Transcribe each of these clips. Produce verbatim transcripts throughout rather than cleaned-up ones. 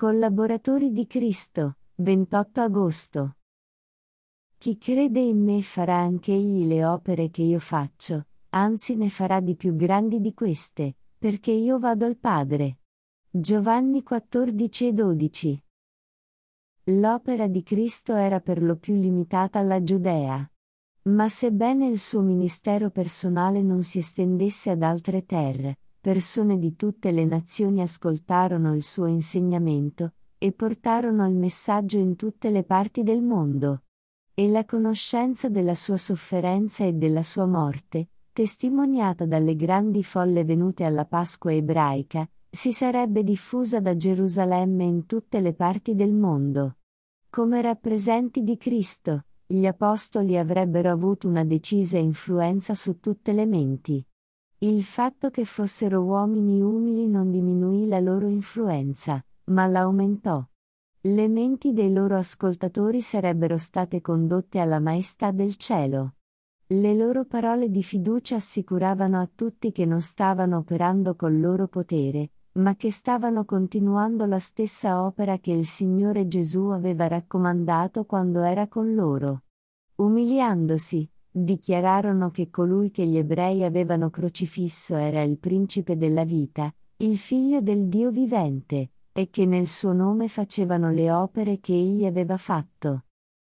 Collaboratori di Cristo, ventotto agosto. Chi crede in me farà anch'egli le opere che io faccio, anzi ne farà di più grandi di queste, perché io vado al Padre. Giovanni quattordici e dodici. L'opera di Cristo era per lo più limitata alla Giudea. Ma sebbene il suo ministero personale non si estendesse ad altre terre, persone di tutte le nazioni ascoltarono il suo insegnamento, e portarono il messaggio in tutte le parti del mondo. E la conoscenza della sua sofferenza e della sua morte, testimoniata dalle grandi folle venute alla Pasqua ebraica, si sarebbe diffusa da Gerusalemme in tutte le parti del mondo. Come rappresenti di Cristo, gli apostoli avrebbero avuto una decisa influenza su tutte le menti. Il fatto che fossero uomini umili non diminuì la loro influenza, ma la aumentò. Le menti dei loro ascoltatori sarebbero state condotte alla maestà del cielo. Le loro parole di fiducia assicuravano a tutti che non stavano operando col loro potere, ma che stavano continuando la stessa opera che il Signore Gesù aveva raccomandato quando era con loro. Umiliandosi, dichiararono che colui che gli ebrei avevano crocifisso era il principe della vita, il figlio del Dio vivente, e che nel suo nome facevano le opere che egli aveva fatto.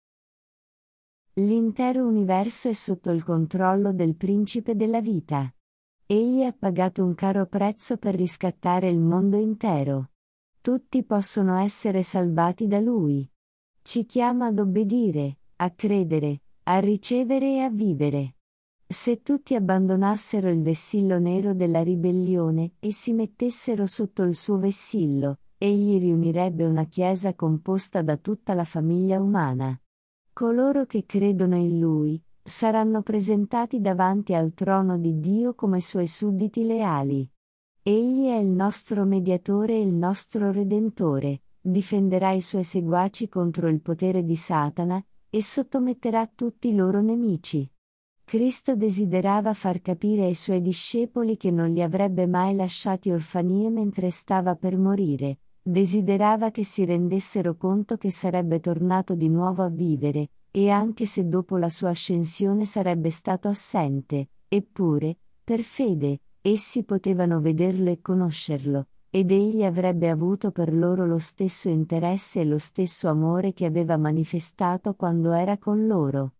L'intero universo è sotto il controllo del principe della vita. Egli ha pagato un caro prezzo per riscattare il mondo intero. Tutti possono essere salvati da lui. Ci chiama ad obbedire, a credere, a ricevere e a vivere. Se tutti abbandonassero il vessillo nero della ribellione e si mettessero sotto il suo vessillo, egli riunirebbe una chiesa composta da tutta la famiglia umana. Coloro che credono in lui saranno presentati davanti al trono di Dio come suoi sudditi leali. Egli è il nostro mediatore e il nostro redentore, difenderà i suoi seguaci contro il potere di Satana, e sottometterà tutti i loro nemici. Cristo desiderava far capire ai suoi discepoli che non li avrebbe mai lasciati orfanie mentre stava per morire, desiderava che si rendessero conto che sarebbe tornato di nuovo a vivere, e anche se dopo la sua ascensione sarebbe stato assente, eppure, per fede, essi potevano vederlo e conoscerlo, ed egli avrebbe avuto per loro lo stesso interesse e lo stesso amore che aveva manifestato quando era con loro.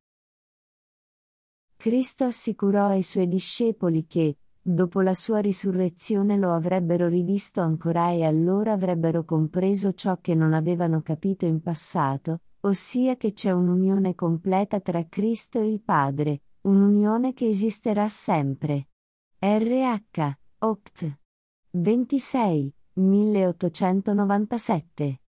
Cristo assicurò ai suoi discepoli che, dopo la sua risurrezione lo avrebbero rivisto ancora e allora avrebbero compreso ciò che non avevano capito in passato, ossia che c'è un'unione completa tra Cristo e il Padre, un'unione che esisterà sempre. R H. Oct. ventisei, milleottocentonovantasette